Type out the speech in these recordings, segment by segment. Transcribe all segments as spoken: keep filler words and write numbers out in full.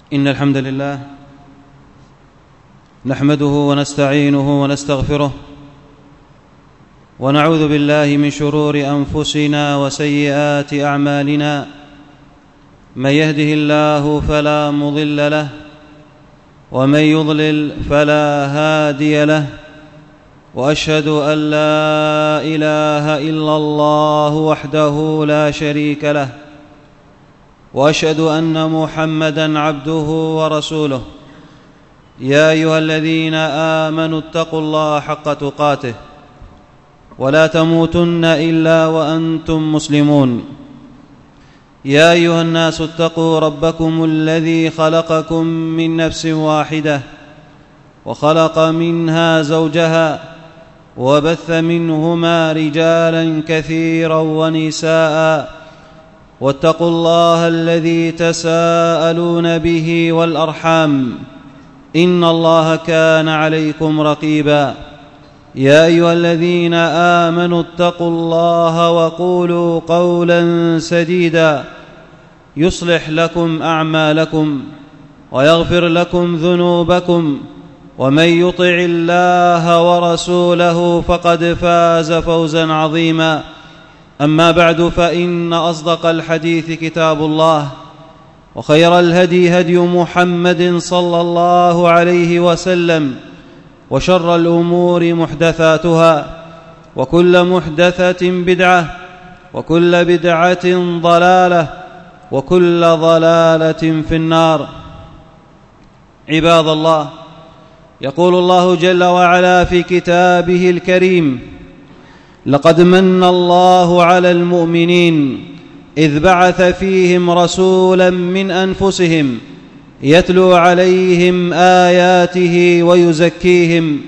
إن الحمد لله نحمده ونستعينه ونستغفره ونعوذ بالله من شرور أنفسنا وسيئات أعمالنا. من يهده الله فلا مضل له ومن يضلل فلا هادي له، وأشهد أن لا إله إلا الله وحده لا شريك له، وأشهد أن محمدًا عبده ورسوله. يا أيها الذين آمنوا اتقوا الله حق تقاته ولا تموتن إلا وأنتم مسلمون. يا أيها الناس اتقوا ربكم الذي خلقكم من نفس واحدة وخلق منها زوجها وبث منهما رجالا كثيرا ونساء، واتقوا الله الذي تساءلون به والأرحام إن الله كان عليكم رقيبا. يا أيها الذين آمنوا اتقوا الله وقولوا قولا سديدا يصلح لكم أعمالكم ويغفر لكم ذنوبكم، ومن يطع الله ورسوله فقد فاز فوزا عظيما. أما بعد، فإن أصدق الحديث كتاب الله، وخير الهدي هدي محمد صلى الله عليه وسلم، وشر الأمور محدثاتها، وكل محدثة بدعة، وكل بدعة ضلالة، وكل ضلالة في النار. عباد الله، يقول الله جل وعلا في كتابه الكريم: لقد من الله على المؤمنين إذ بعث فيهم رسولا من أنفسهم يتلو عليهم آياته ويزكيهم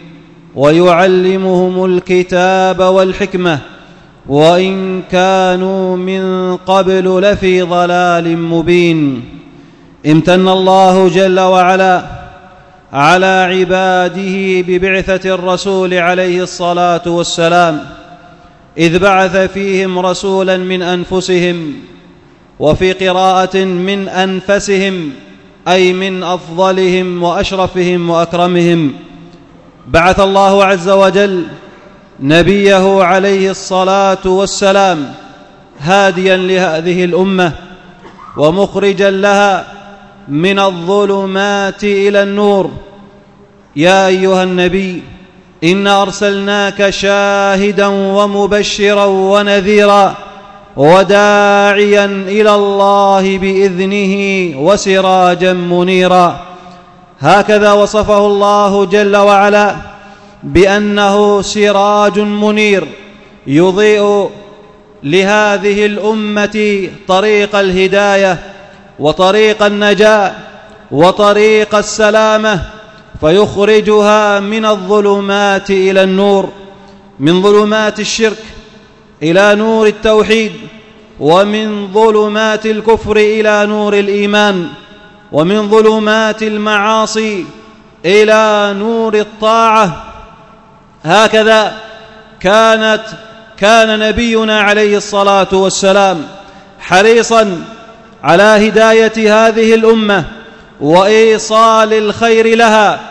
ويعلمهم الكتاب والحكمة وإن كانوا من قبل لفي ضلال مبين. امتن الله جل وعلا على عباده ببعثة الرسول عليه الصلاة والسلام، إذ بعث فيهم رسولا من أنفسهم، وفي قراءة من أنفسهم، أي من أفضلهم وأشرفهم وأكرمهم. بعث الله عز وجل نبيه عليه الصلاة والسلام هاديا لهذه الأمة ومخرجا لها من الظلمات إلى النور. يا أيها النبي، إنا أرسلناك شاهدا ومبشرا ونذيرا وداعيا إلى الله بإذنه وسراجا منيرا. هكذا وصفه الله جل وعلا بأنه سراج منير يضيء لهذه الأمة طريق الهداية وطريق النجاة وطريق السلامة، فيخرجها من الظلمات إلى النور، من ظلمات الشرك إلى نور التوحيد، ومن ظلمات الكفر إلى نور الإيمان، ومن ظلمات المعاصي إلى نور الطاعة. هكذا كانت كان نبينا عليه الصلاة والسلام حريصا على هداية هذه الأمة وإيصال الخير لها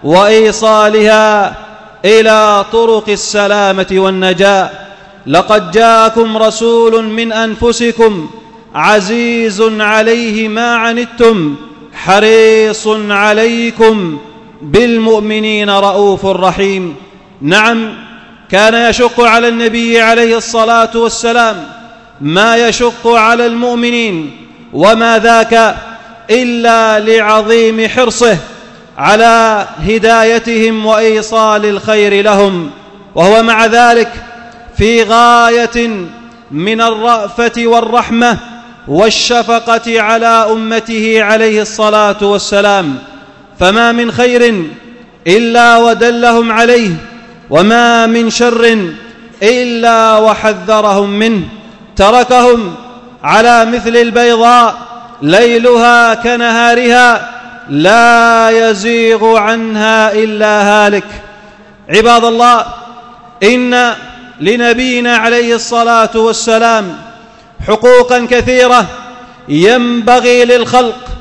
وإيصالها إلى طرق السلامة والنجاة. لقد جاءكم رسول من أنفسكم عزيز عليه ما عنتم حريص عليكم بالمؤمنين رؤوف رحيم. نعم، كان يشق على النبي عليه الصلاة والسلام ما يشق على المؤمنين، وما ذاك إلا لعظيم حرصه على هدايتهم وإيصال الخير لهم، وهو مع ذلك في غاية من الرأفة والرحمة والشفقة على أمته عليه الصلاة والسلام. فما من خير إلا ودلهم عليه، وما من شر إلا وحذرهم منه. تركهم على مثل البيضاء ليلها كنهارها لا يزيغ عنها إلا هالك. عباد الله، إن لنبينا عليه الصلاة والسلام حقوقا كثيرة ينبغي للخلق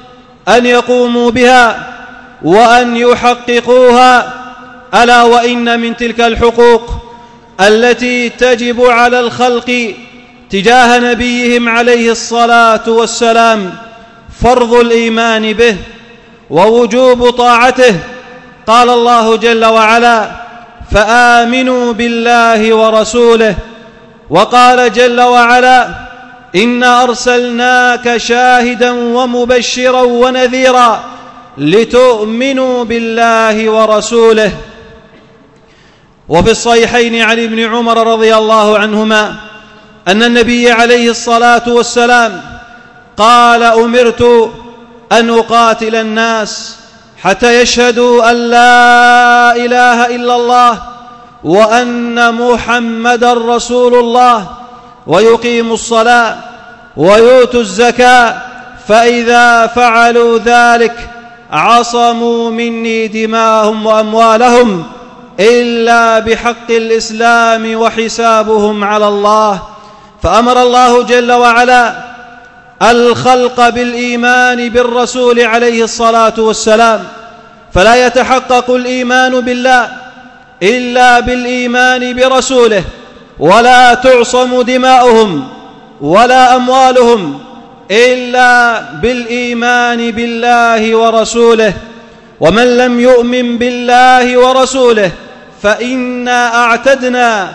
أن يقوموا بها وأن يحققوها. ألا وإن من تلك الحقوق التي تجب على الخلق تجاه نبيهم عليه الصلاة والسلام فرض الإيمان به ووجوب طاعته. قال الله جل وعلا: فآمنوا بالله ورسوله. وقال جل وعلا: إنا أرسلناك شاهدا ومبشرا ونذيرا لتؤمنوا بالله ورسوله. وفي الصحيحين عن ابن عمر رضي الله عنهما أن النبي عليه الصلاة والسلام قال: أمرت أن أقاتل الناس حتى يشهدوا أن لا إله إلا الله وأن محمدا رسول الله ويقيموا الصلاة ويؤتوا الزكاة، فإذا فعلوا ذلك عصموا مني دماءهم وأموالهم إلا بحق الإسلام وحسابهم على الله. فأمر الله جل وعلا الخلق بالإيمان بالرسول عليه الصلاة والسلام، فلا يتحقق الإيمان بالله إلا بالإيمان برسوله، ولا تعصم دماؤهم ولا أموالهم إلا بالإيمان بالله ورسوله. ومن لم يؤمن بالله ورسوله فإنا أعتدنا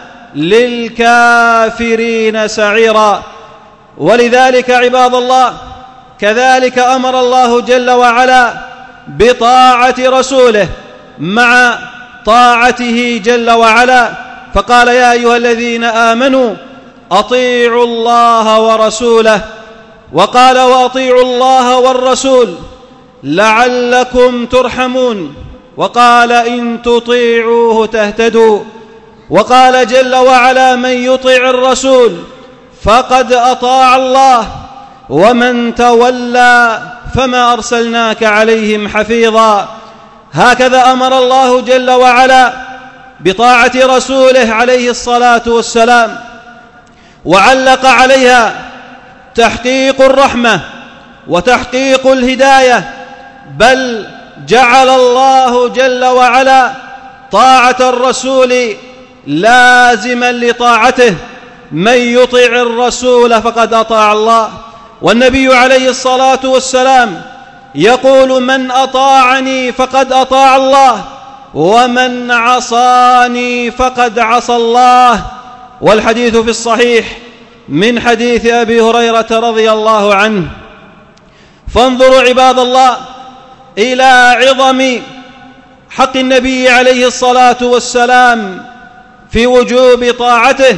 للكافرين سعيرا. ولذلك عباد الله كذلك أمر الله جل وعلا بطاعة رسوله مع طاعته جل وعلا، فقال: يا أيها الذين آمنوا أطيعوا الله ورسوله. وقال: وأطيعوا الله والرسول لعلكم ترحمون. وقال: إن تطيعوه تهتدوا. وقال جل وعلا: من يطع الرسول فقد أطاع الله ومن تولى فما أرسلناك عليهم حفيظا. هكذا أمر الله جل وعلا بطاعة رسوله عليه الصلاة والسلام، وعلق عليها تحقيق الرحمة وتحقيق الهداية، بل جعل الله جل وعلا طاعة الرسول لازما لطاعته. من يطع الرسول فقد أطاع الله. والنبي عليه الصلاة والسلام يقول: من أطاعني فقد أطاع الله ومن عصاني فقد عصى الله. والحديث في الصحيح من حديث أبي هريرة رضي الله عنه. فانظروا عباد الله إلى عظم حق النبي عليه الصلاة والسلام في وجوب طاعته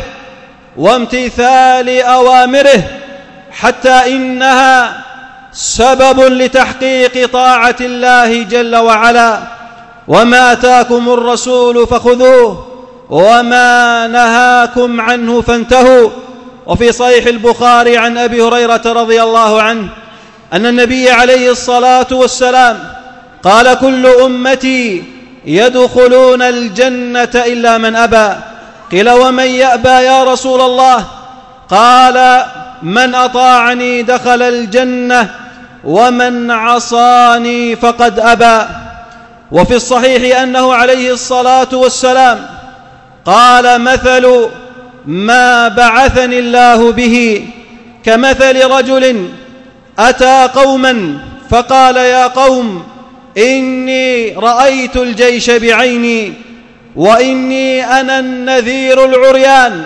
وامتثال أوامره، حتى إنها سبب لتحقيق طاعة الله جل وعلا. وما آتاكم الرسول فخذوه وما نهاكم عنه فانتهوا. وفي صحيح البخاري عن أبي هريرة رضي الله عنه أن النبي عليه الصلاة والسلام قال: كل أمتي يدخلون الجنة إلا من أبى. قيل: ومن يأبى يا رسول الله؟ قال: من أطاعني دخل الجنة ومن عصاني فقد أبى. وفي الصحيح أنه عليه الصلاة والسلام قال: مثل ما بعثني الله به كمثل رجل أتى قوما فقال: يا قوم إني رأيت الجيش بعيني وإني أنا النذير العريان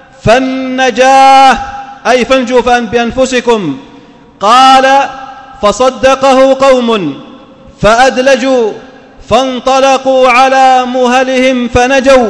فالنجاه أي فانجوا بأنفسكم. قال: فصدقه قوم فأدلجوا فانطلقوا على مهلهم فنجوا،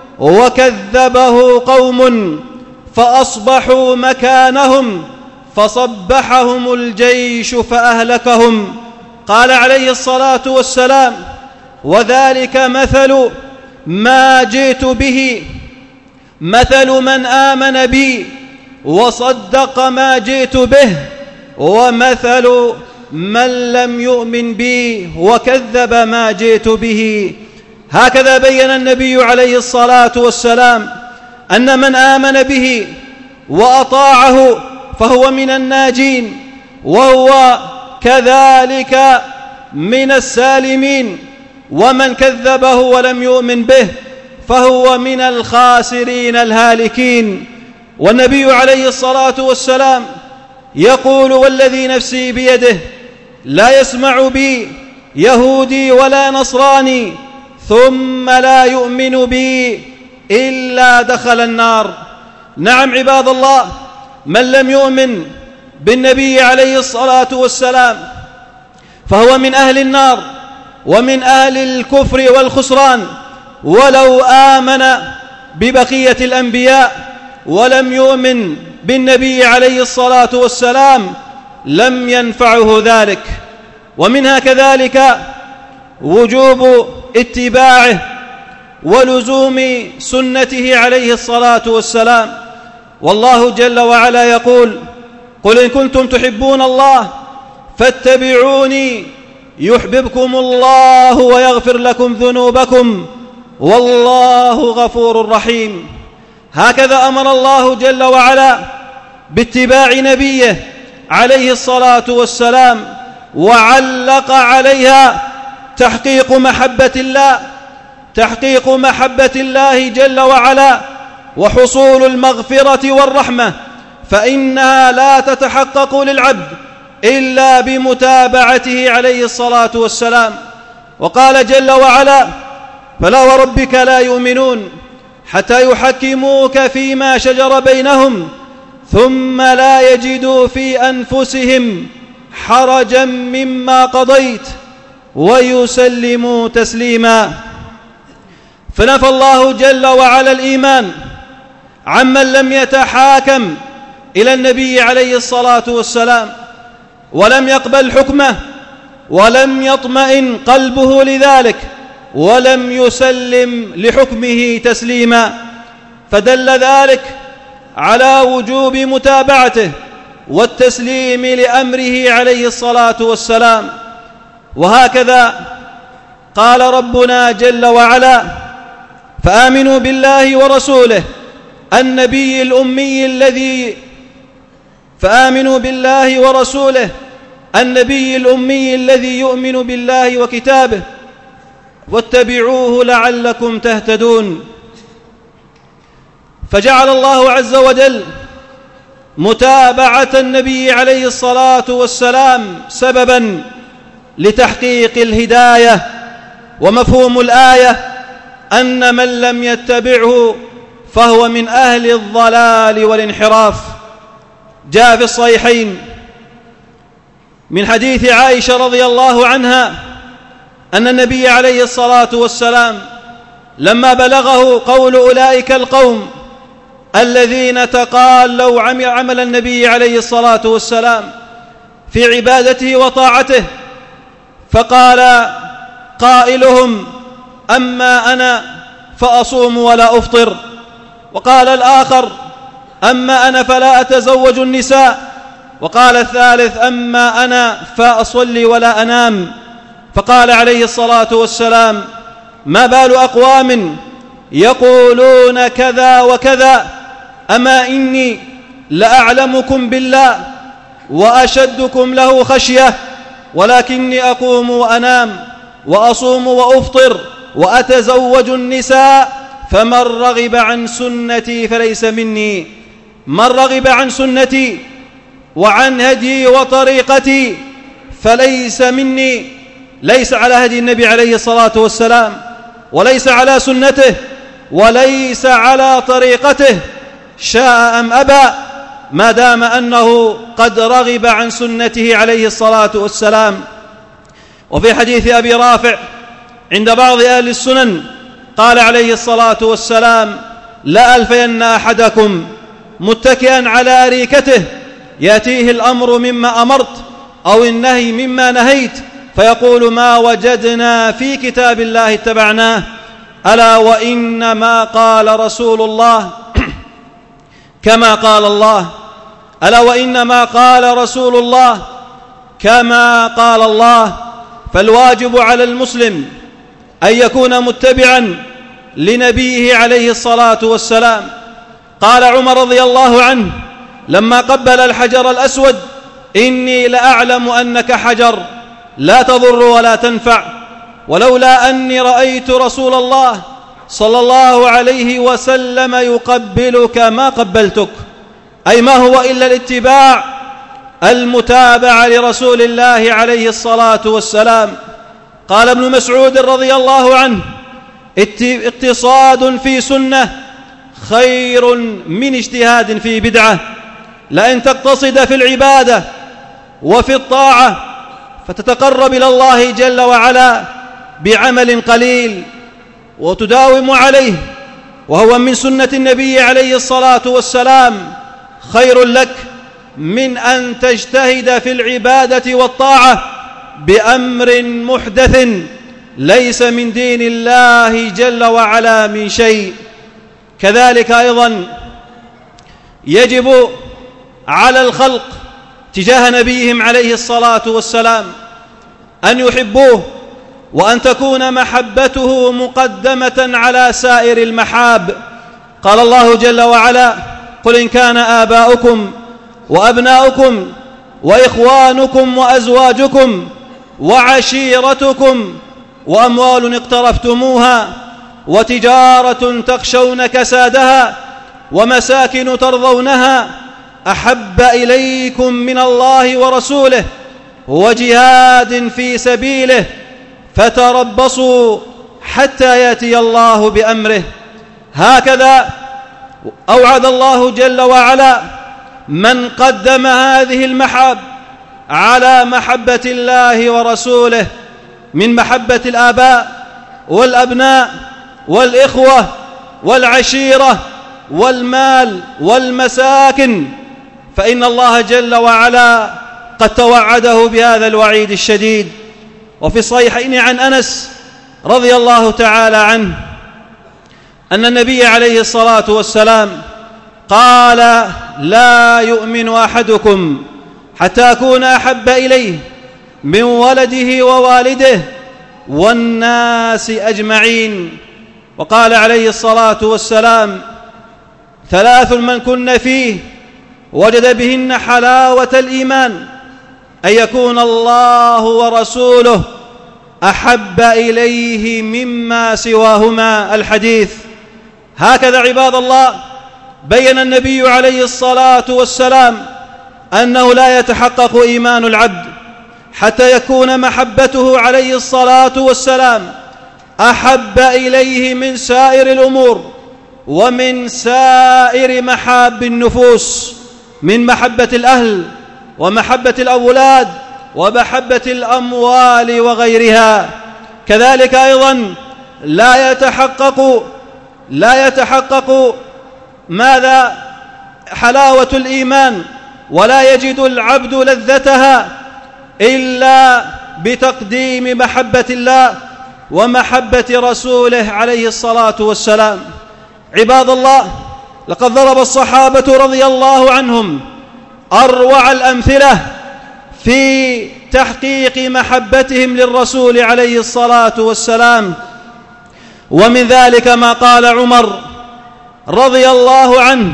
وكذبه قوم فأصبحوا مكانهم فصبحهم الجيش فأهلكهم. قال عليه الصلاة والسلام: وذلك مثل ما جئت به، مثل من آمن بي وصدق ما جئت به، ومثل من لم يؤمن بي وكذب ما جئت به. هكذا بين النبي عليه الصلاة والسلام أن من آمن به وأطاعه فهو من الناجين، وهو كذلك من السالمين، ومن كذبه ولم يؤمن به فهو من الخاسرين الهالكين. والنبي عليه الصلاة والسلام يقول: والذي نفسي بيده لا يسمع بي يهودي ولا نصراني ثم لا يؤمن بي إلا دخل النار. نعم عباد الله، من لم يؤمن بالنبي عليه الصلاة والسلام فهو من أهل النار ومن أهل الكفر والخسران، ولو آمن ببقية الأنبياء ولم يؤمن بالنبي عليه الصلاة والسلام لم ينفعه ذلك. ومنها كذلك وجوب اتباعه ولزوم سنته عليه الصلاة والسلام. والله جل وعلا يقول: قل إن كنتم تحبون الله فاتبعوني يحببكم الله ويغفر لكم ذنوبكم والله غفور رحيم. هكذا أمر الله جل وعلا باتباع نبيه عليه الصلاة والسلام، وعلق عليها تحقيق محبة الله تحقيق محبة الله جل وعلا وحصول المغفرة والرحمة، فإنها لا تتحقق للعبد إلا بمتابعته عليه الصلاة والسلام. وقال جل وعلا: فلا وربك لا يؤمنون حتى يحكموك فيما شجر بينهم ثم لا يجدوا في أنفسهم حرجا مما قضيت ويسلموا تسليما. فنفى الله جل وعلا الإيمان عمن لم يتحاكم إلى النبي عليه الصلاة والسلام ولم يقبل حكمه ولم يطمئن قلبه لذلك ولم يسلم لحكمه تسليما، فدل ذلك على وجوب متابعته والتسليم لأمره عليه الصلاة والسلام. وهكذا قال ربنا جل وعلا: فآمنوا بالله ورسوله النبي الأمي الذي فآمنوا بالله ورسوله النبي الأمي الذي يؤمن بالله وكتابه واتبعوه لعلكم تهتدون. فجعل الله عز وجل متابعة النبي عليه الصلاة والسلام سببا لتحقيق الهداية. ومفهوم الآية أن من لم يتبعه فهو من أهل الضلال والانحراف. جاء في الصحيحين من حديث عائشة رضي الله عنها أن النبي عليه الصلاة والسلام لما بلغه قول أولئك القوم الذين تقالوا عمل النبي عليه الصلاة والسلام في عبادته وطاعته، فقال قائلهم: أما أنا فأصوم ولا أفطر، وقال الآخر: أما أنا فلا أتزوج النساء، وقال الثالث: أما أنا فأصلي ولا أنام. فقال عليه الصلاة والسلام: ما بال أقوام يقولون كذا وكذا، أما إني لأعلمكم بالله وأشدكم له خشية، ولكني أقوم وأنام وأصوم وأفطر وأتزوج النساء، فمن رغب عن سنتي فليس مني. من رغب عن سنتي وعن هدي وطريقتي فليس مني. ليس على هدي النبي عليه الصلاة والسلام، وليس على سنته، وليس على طريقته، شاء أم أبى، ما دام أنه قد رغب عن سنته عليه الصلاة والسلام. وفي حديث أبي رافع عند بعض أهل السنن قال عليه الصلاة والسلام: لا ألفين أحدكم متكئا على أريكته يأتيه الأمر مما أمرت أو النهي مما نهيت فيقول: ما وجدنا في كتاب الله اتبعناه، ألا وإنما قال رسول الله كما قال الله، ألا وإنما قال رسول الله كما قال الله. فالواجب على المسلم أن يكون متبعا لنبيه عليه الصلاة والسلام. قال عمر رضي الله عنه لما قبل الحجر الأسود: إني لأعلم أنك حجر لا تضر ولا تنفع، ولولا أني رأيت رسول الله صلى الله عليه وسلم يقبلك ما قبلتك، أي ما هو إلا الاتباع المتابعة لرسول الله عليه الصلاة والسلام. قال ابن مسعود رضي الله عنه: اقتصاد في سنة خير من اجتهاد في بدعة. لأن تقتصد في العبادة وفي الطاعة فتتقرب إلى الله جل وعلا بعمل قليل وتداوم عليه، وهو من سنة النبي عليه الصلاة والسلام، خير لك من أن تجتهد في العبادة والطاعة بأمر محدث ليس من دين الله جل وعلا من شيء. كذلك أيضا يجب على الخلق تجاه نبيهم عليه الصلاة والسلام أن يحبوه، وأن تكون محبته مقدمة على سائر المحاب. قال الله جل وعلا: قل إن كان آباؤكم وأبناؤكم وإخوانكم وأزواجكم وعشيرتكم وأموال اقترفتموها وتجارة تخشون كسادها ومساكن ترضونها أحب إليكم من الله ورسوله وجهاد في سبيله فتربصوا حتى يأتي الله بأمره. هكذا أوعد الله جل وعلا من قدم هذه المحاب على محبة الله ورسوله من محبة الآباء والأبناء والإخوة والعشيرة والمال والمساكن، فإن الله جل وعلا قد توعده بهذا الوعيد الشديد. وفي الصحيحين عن أنس رضي الله تعالى عنه أن النبي عليه الصلاة والسلام قال: لا يؤمن أحدكم حتى أكون أحب إليه من ولده ووالده والناس أجمعين. وقال عليه الصلاة والسلام: ثلاث من كن فيه وجد بهن حلاوة الإيمان: أن يكون الله ورسوله أحب إليه مما سواهما. الحديث. هكذا عباد الله بين النبي عليه الصلاة والسلام أنه لا يتحقق إيمان العبد حتى يكون محبته عليه الصلاة والسلام أحب إليه من سائر الأمور ومن سائر محاب النفوس، من محبة الأهل ومحبة الأولاد ومحبة الأموال وغيرها. كذلك أيضا لا يتحقق لا يتحقق ماذا؟ حلاوة الإيمان، ولا يجد العبد لذتها إلا بتقديم محبة الله ومحبة رسوله عليه الصلاة والسلام. عباد الله، لقد ضرب الصحابة رضي الله عنهم أروع الأمثلة في تحقيق محبتهم للرسول عليه الصلاة والسلام، ومن ذلك ما قال عمر رضي الله عنه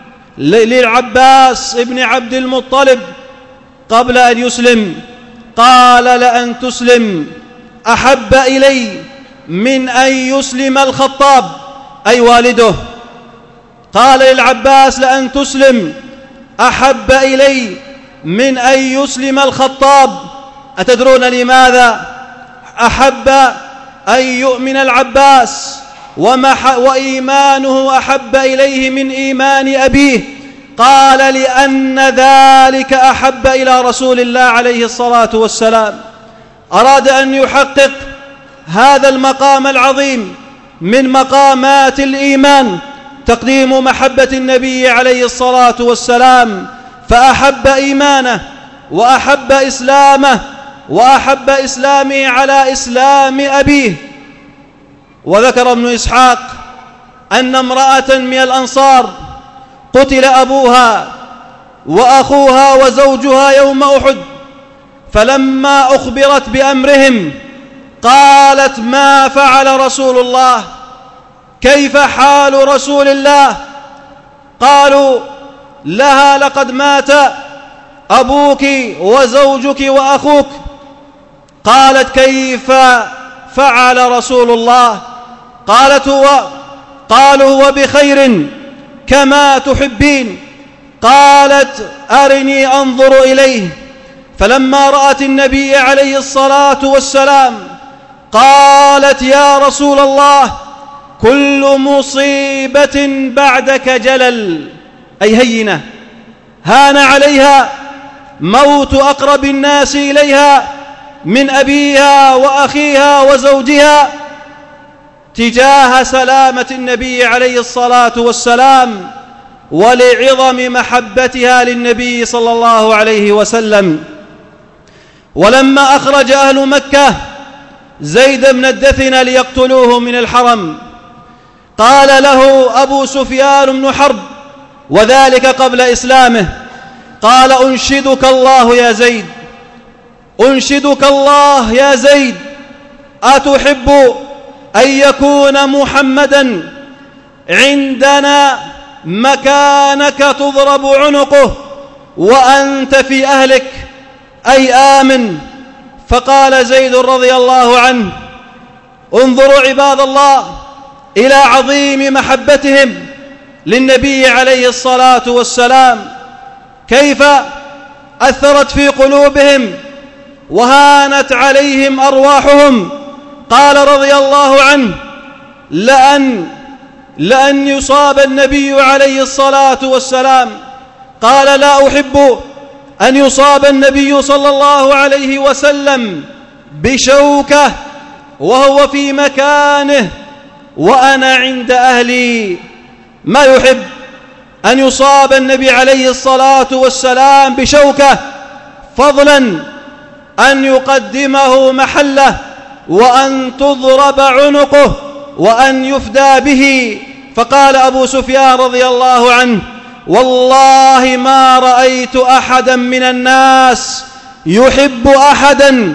للعباس ابن عبد المطلب قبل أن يسلم، قال: لأن تسلم أحب إلي من أن يسلم الخطاب، أي والده. قال للعباس: لأن تسلم أحب إلي من أن يسلم الخطاب. أتدرون لماذا أحب أن يؤمن العباس وإيمانه أحب إليه من إيمان أبيه؟ قال: لأن ذلك أحب إلى رسول الله عليه الصلاة والسلام. أراد أن يحقق هذا المقام العظيم من مقامات الإيمان، تقديم محبة النبي عليه الصلاة والسلام، فأحب إيمانه وأحب إسلامه وأحب إسلامه على إسلام أبيه. وذكر ابن إسحاق أن امرأة من الأنصار قتل أبوها وأخوها وزوجها يوم أحد، فلما أخبرت بأمرهم قالت: ما فعل رسول الله؟ كيف حال رسول الله؟ قالوا لها: لقد مات أبوك وزوجك وأخوك. قالت: كيف فعل رسول الله؟ قالت هو قالوا: هو بخير كما تحبين. قالت: أرني أنظر إليه. فلما رأت النبي عليه الصلاة والسلام قالت: يا رسول الله، كل مصيبة بعدك جلل، أي هينة، هان عليها موت أقرب الناس إليها من أبيها وأخيها وزوجها تجاه سلامة النبي عليه الصلاة والسلام ولعظم محبتها للنبي صلى الله عليه وسلم. ولما أخرج أهل مكة زيد بن الدثنة ليقتلوه من الحرم، قال له أبو سفيان بن حرب، وذلك قبل إسلامه، قال: أنشدك الله يا زيد، أنشدك الله يا زيد، أتحب أن يكون محمدا عندنا مكانك تضرب عنقه وأنت في أهلك، أي آمن؟ فقال زيد رضي الله عنه: انظروا عباد الله إلى عظيم محبتهم للنبي عليه الصلاة والسلام، كيف أثرت في قلوبهم وهانت عليهم أرواحهم. قال رضي الله عنه: لأن لأن يصاب النبي عليه الصلاة والسلام، قال: لا أحب أن يصاب النبي صلى الله عليه وسلم بشوكة وهو في مكانه وأنا عند أهلي. ما يحب أن يصاب النبي عليه الصلاة والسلام بشوكة، فضلا أن يقدمه محله وأن تضرب عنقه وأن يفدى به. فقال أبو سفيان رضي الله عنه: والله ما رأيت أحدا من الناس يحب أحدا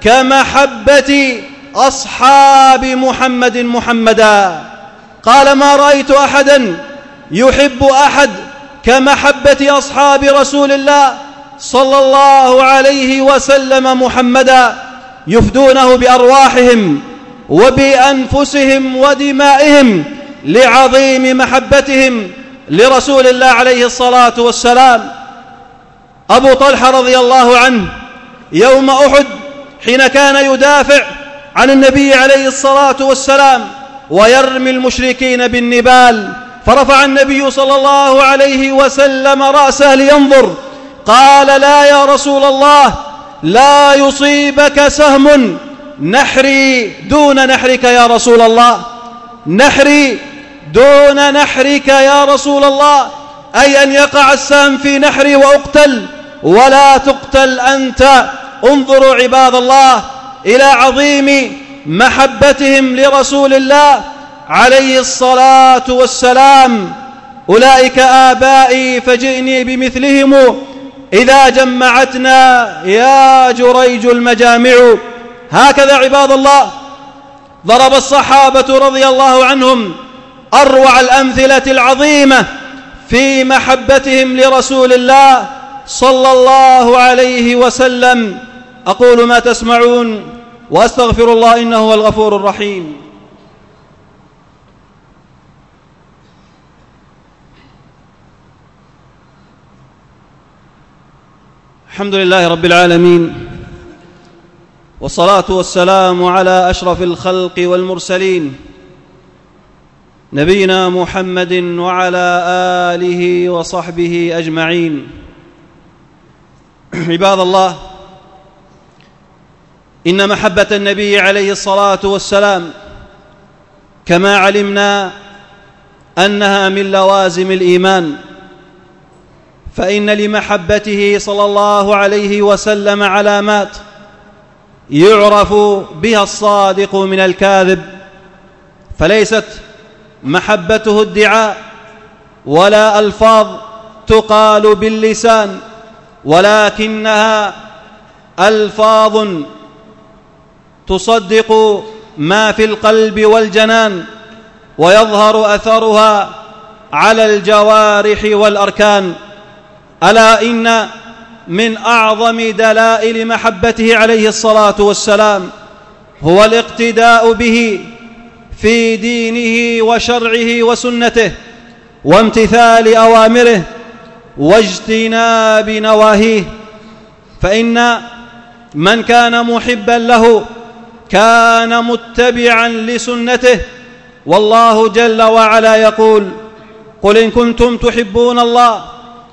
كمحبة أصحاب محمد محمدا. قال: ما رأيت أحدا يحب أحد كمحبة أصحاب رسول الله صلى الله عليه وسلم محمدا، يفدونه بأرواحهم وبأنفسهم ودمائهم لعظيم محبتهم لرسول الله عليه الصلاة والسلام. أبو طلحة رضي الله عنه يوم أحد حين كان يدافع عن النبي عليه الصلاة والسلام ويرمي المشركين بالنبال، فرفع النبي صلى الله عليه وسلم رأسه لينظر، قال: لا يا رسول الله، لا يصيبك سهم نحري دون نحرك يا رسول الله، نحري دون نحرك يا رسول الله، أي أن يقع السهم في نحري وأقتل ولا تقتل أنت. انظروا عباد الله إلى عظيم محبتهم لرسول الله عليه الصلاة والسلام. أولئك آبائي فجئني بمثلهم إذا جمعتنا يا جريج المجامع. هكذا عباد الله ضرب الصحابة رضي الله عنهم أروع الأمثلة العظيمة في محبتهم لرسول الله صلى الله عليه وسلم. أقول ما تسمعون وأستغفر الله إنه هو الغفور الرحيم. الحمد لله رب العالمين، والصلاة والسلام على أشرف الخلق والمرسلين، نبينا محمد وعلى آله وصحبه أجمعين. عباد الله، إن محبة النبي عليه الصلاة والسلام كما علمنا أنها من لوازم الإيمان، فإن لمحبته صلى الله عليه وسلم علامات يعرف بها الصادق من الكاذب، فليست محبته ادعاء ولا ألفاظ تقال باللسان، ولكنها ألفاظ تصدق ما في القلب والجنان، ويظهر أثرها على الجوارح والأركان. ألا إن من أعظم دلائل محبته عليه الصلاة والسلام هو الاقتداء به في دينه وشرعه وسنته، وامتثال أوامره واجتناب نواهيه. فإن من كان محبا له كان متبعا لسنته، والله جل وعلا يقول: قل إن كنتم تحبون الله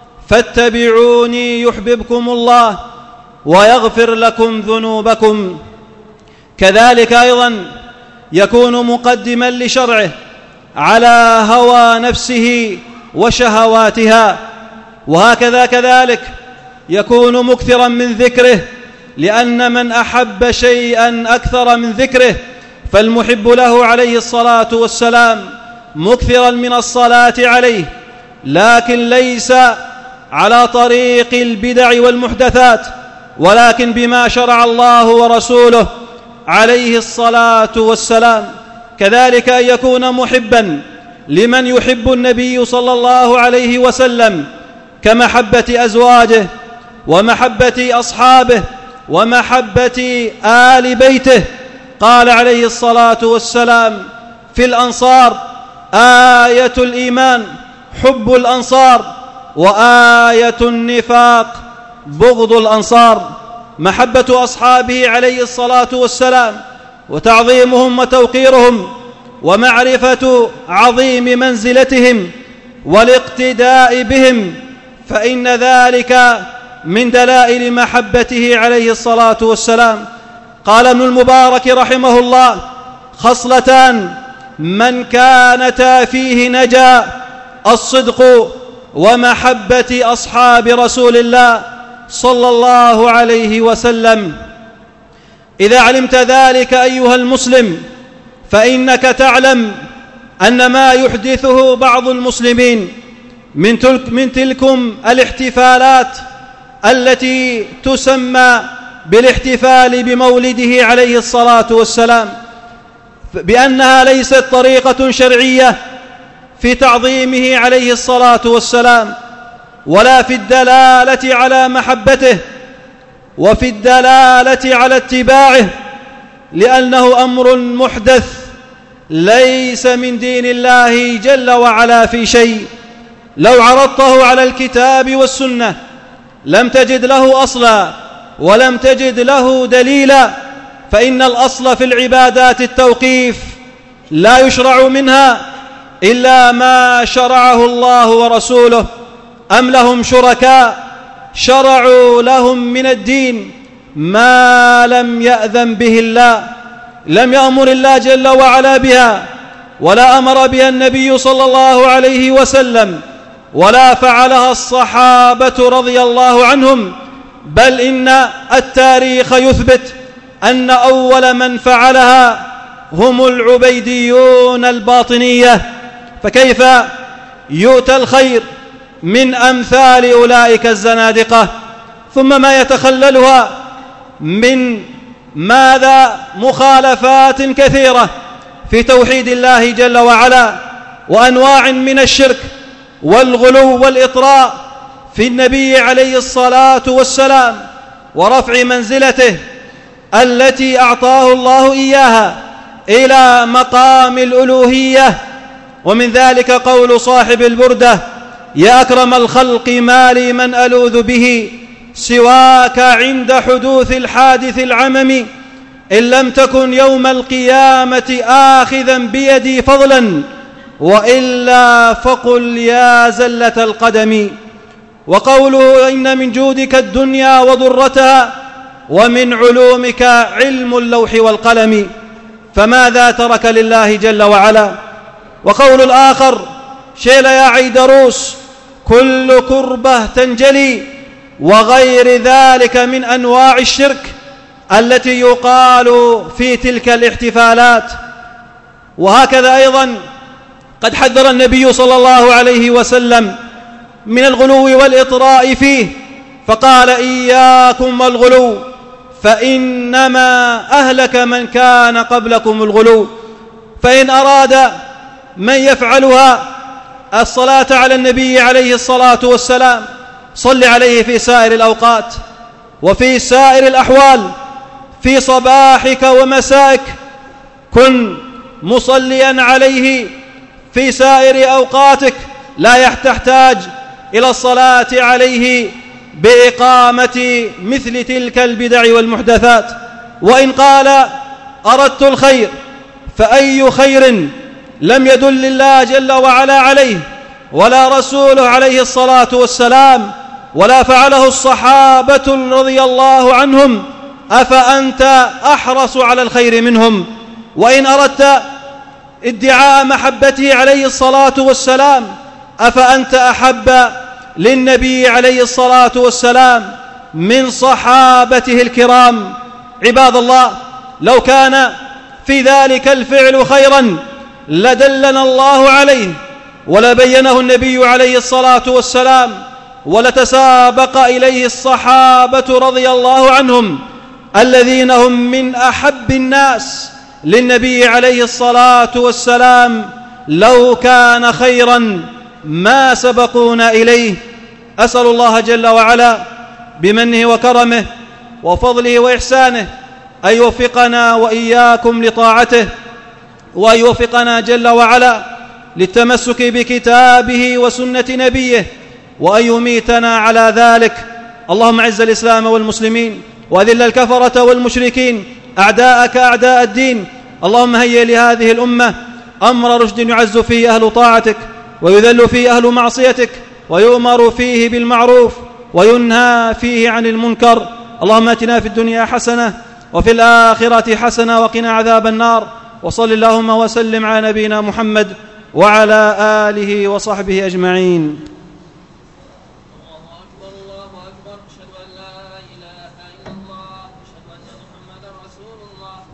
فاتبعوني يحببكم الله ويغفر لكم ذنوبكم. كذلك أيضا يكون مقدما لشرعه على هوى نفسه وشهواتها، وهكذا كذلك يكون مكثرا من ذكره، لأن من أحب شيئا أكثر من ذكره فالمحب له عليه الصلاة والسلام مكثرا من الصلاة عليه، لكن ليس على طريق البدع والمحدثات، ولكن بما شرع الله ورسوله عليه الصلاة والسلام. كذلك أن يكون محبا لمن يحب النبي صلى الله عليه وسلم كمحبة أزواجه ومحبة أصحابه ومحبة آل بيته. قال عليه الصلاة والسلام في الأنصار: آية الإيمان حب الأنصار، وآية النفاق بغض الأنصار. محبة أصحابه عليه الصلاة والسلام وتعظيمهم وتوقيرهم ومعرفة عظيم منزلتهم والاقتداء بهم، فإن ذلك من دلائل محبته عليه الصلاة والسلام. قال ابن المبارك رحمه الله: خصلتان من كانتا فيه نجا: الصدق ومحبة أصحاب رسول الله صلى الله عليه وسلم. إذا علمت ذلك أيها المسلم فإنك تعلم أن ما يحدثه بعض المسلمين من تلك من تلكم الاحتفالات التي تسمى بالاحتفال بمولده عليه الصلاة والسلام، بأنها ليست طريقة شرعية في تعظيمه عليه الصلاة والسلام، ولا في الدلالة على محبته وفي الدلالة على اتباعه، لأنه أمر محدث ليس من دين الله جل وعلا في شيء. لو عرضته على الكتاب والسنة لم تجد له أصلا ولم تجد له دليلا، فإن الأصل في العبادات التوقيف، لا يشرع منها إلا ما شرعه الله ورسوله. أم لهم شركاء شرعوا لهم من الدين ما لم يأذن به الله، لم يأمر الله جل وعلا بها، ولا أمر بها النبي صلى الله عليه وسلم، ولا فعلها الصحابة رضي الله عنهم، بل إن التاريخ يثبت أن أول من فعلها هم العبيديون الباطنية. فكيف يؤتى الخير من أمثال أولئك الزنادقة؟ ثم ما يتخللها من ماذا مخالفات كثيرة في توحيد الله جل وعلا، وأنواع من الشرك والغلو والإطراء في النبي عليه الصلاة والسلام، ورفع منزلته التي أعطاه الله إياها إلى مقام الألوهية. ومن ذلك قول صاحب البردة: يا أكرم الخلق ما لي من ألوذ به سواك عند حدوث الحادث العمم، إن لم تكن يوم القيامة آخذا بيدي فضلا، وإلا فقل يا زلة القدم. وقوله: إن من جودك الدنيا وضرتها، ومن علومك علم اللوح والقلم. فماذا ترك لله جل وعلا؟ وقول الآخر: شيل يا عيدروس كل كربة تنجلي، وغير ذلك من أنواع الشرك التي يقال في تلك الاحتفالات. وهكذا أيضا قد حذر النبي صلى الله عليه وسلم من الغلو والإطراء فيه، فقال: إياكم والغلو فإنما أهلك من كان قبلكم الغلو. فإن أراد من يفعلها الصلاة على النبي عليه الصلاة والسلام صل عليه في سائر الأوقات وفي سائر الأحوال، في صباحك ومسائك كن مصليا عليه في سائر أوقاتك، لا تحتاج إلى الصلاة عليه بإقامة مثل تلك البدع والمحدثات. وإن قال أردت الخير، فأي خير لم يدل الله جل وعلا عليه ولا رسوله عليه الصلاة والسلام ولا فعله الصحابة رضي الله عنهم، أفأنت أحرص على الخير منهم؟ وإن أردت ادعاء محبته عليه الصلاة والسلام، أفأنت أحب للنبي عليه الصلاة والسلام من صحابته الكرام؟ عباد الله، لو كان في ذلك الفعل خيرا لدلنا الله عليه ولبينه النبي عليه الصلاة والسلام ولتسابق إليه الصحابة رضي الله عنهم الذين هم من أحب الناس للنبي عليه الصلاة والسلام. لو كان خيرا ما سبقونا إليه. أسأل الله جل وعلا بمنه وكرمه وفضله وإحسانه أن يوفقنا وإياكم لطاعته، وأن يوفقنا جل وعلا للتمسك بكتابه وسنة نبيه، وأن يميتنا على ذلك. اللهم أعز الإسلام والمسلمين، وأذل الكفرة والمشركين، أعداءك أعداء الدين. اللهم هيئ لهذه الأمة أمر رشد يعز فيه أهل طاعتك ويذل فيه أهل معصيتك، ويؤمر فيه بالمعروف وينهى فيه عن المنكر. اللهم آتنا في الدنيا حسنة وفي الآخرة حسنة وقنا عذاب النار. وصل اللهم وسلم على نبينا محمد وعلى آله وصحبه أجمعين.